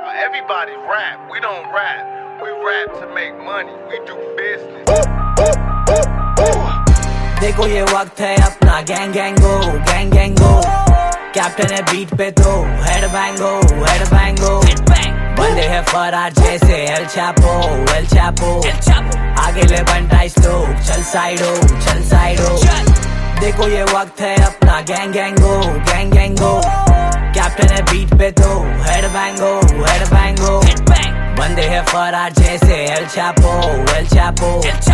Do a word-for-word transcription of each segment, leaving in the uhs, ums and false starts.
Everybody rap, we don't rap. We rap to make money, we do business. देखो ये वक्त है अपना गैंग गैंगो गैंग गैंगो कैप्टन है बीट पे तो हेड बैंगो हेड बैंगो बंदे हैं फरार जैसे एल चैपो एल चैपो आगे ले बंटाइस लोग चल साइडो चल साइडो देखो ये वक्त है अपना गैंग गैंगो गैंग गैंगो कैप्टन है बीट पे तो हेड बैंगो हेड बैंगो बंदे हैं फरार जैसे एल चैपो एल चैपो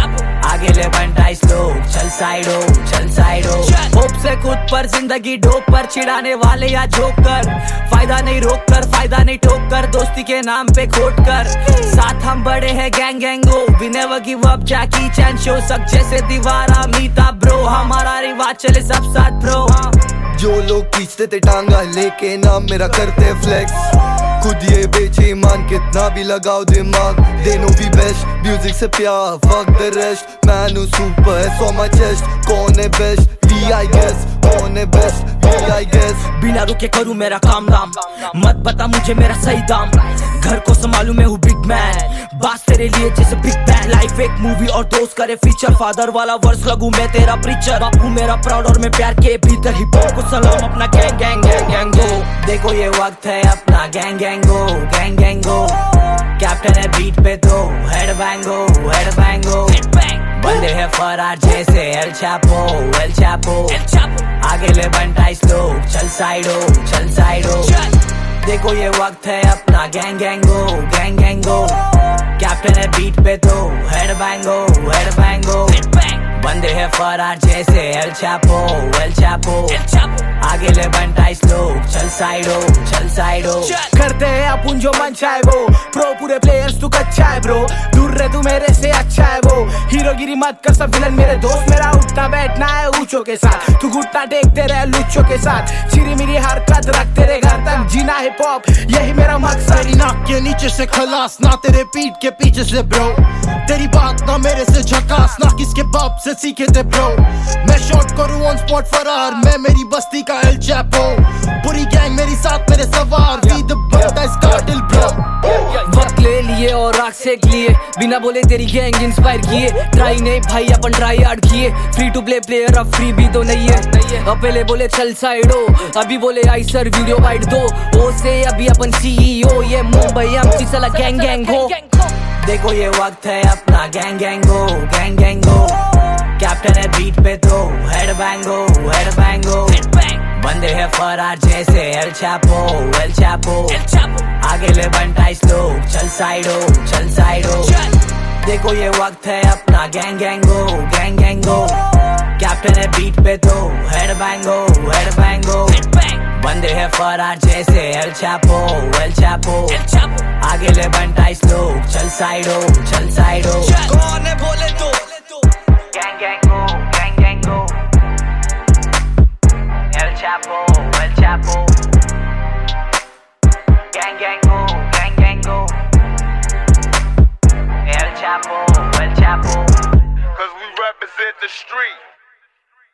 आगे ले बंटाइस लोग चल साइडो चल साइडो होप से खुद पर जिंदगी ढोक पर चिढ़ाने वाले या झोंक कर फायदा नहीं रोक कर फायदा नहीं ठोक कर दोस्ती के नाम पे खोट कर साथ हम बड़े हैं गैंग गैंगो we never give up Jackie Chan show सब जैसे दीवार अमिता ब्रो हमारा रिवाज चले सब साथ ब्रो जो लोग खींचते थे टांगा लेके नाम मेरा करते फ्लेक्स खुद ये बेचे मान कितना भी लगाओ दिमाग they know be best music से प्यार fuck the rest man who super है so my chest कौन है बेस्ट वी आई गेस कौन है बेस्ट वी आई गेस बिना रुके करूँ मेरा काम दाम मत बता मुझे मेरा सही दाम घर को संभालू मैं हूँ बिग मैन बात तेरे लिए जैसे बिग बैन लाइफ एक मूवी और दोस्त करे फीचर फादर वाला वर्स लगू मैं तेरा प्रीचर बापू मेरा प्राउड और मैं प्यार के भीतर हिप हॉप को सलाम अपना गैंग गैंग गैंग गैंगो देखो ये वक्त है अपना गैंग गैंगो गैंग गैंगो कैप्टन है बीट पे तो हेड बैंगो हेड बैंगो बंदे हैं फरार जैसे एल चैपो एल चैपो आगे ले बंटाइस लोग चल साइडो चल साइडो देखो ये वक्त है अपना गैंग गैंगो गैंग गैंगो कैप्टन है बीट पे तो हेड बैंगो हेड बैंगो बंदे हैं फरार जैसे एल चैपो एल चैपो आगे ले बंटाइस लोग चल साइडो चल साइडो करते हैं अपन जो मन चाहे वो प्रो पूरे प्लेयर्स तू कच्चा है ब्रो दूर रह तू मेरे से अच्छा है वो हीरोगिरी मत कर सब विलन मेरे दोस्त मेरा उठना बैठना है ऊंचों के साथ तू घुटना टेकते रहे लुच्चों के साथ चिरी मिरी हरकत रख तेरे घर तक जीना हिप हॉप यही मेरा मकसद तेरी नाक के नीचे से खलास ना तेरे पीठ के पीछे से ब्रो तेरी बात ना मेरे से झकास ना किसके बाप से सीखे थे ब्रो मैं शॉट करूं ऑन स्पॉट फरार मैं मेरी बस्ती का एल चैपो पूरी गैंग मेरी साथ मेरे सवार वी द बंटाइस कार्टेल ब्रो वक्त ले लिए और राख सेक लिए बिना बोले तेरी गैंग इंस्पायर किए ट्राई नहीं भाई अपन ट्राई हार्ड किए फ्री टू प्ले प्लेयर अब फ्री भी तो नहीं है अब पहले बोले चल साइडो अभी बोले आई सर वीडियो वाइड दो ओ से अभी अपन सीईओ ये मुंबई एमसी साला गैंग गैंग हो देखो ये वक्त है अपना गैंग गैंगो गैंग गैंगो कैप्टन है बीट पे तो हेड बैंगो हेड बैंगो बंदे हैं फरार जैसे एल चैपो एल चैपो आगे ले बंटाइस लोग चल साइडो चल साइडो देखो ये वक्त है अपना गैंग गैंगो गैंग गैंगो कैप्टन है बीट पे तो हेड बैंगो हेड बैंगो बंदे हैं फरार जैसे एल चैपो एल चैपो आगे ले बंटाइस लोग चल साइडो चल साइडो कौन है बोले तो गैंग गैंगो गैंग गैंगो El Chapo El Chapo gang गैंगो गैंग गैंगो El Chapo El Chapo Cause we represent the street.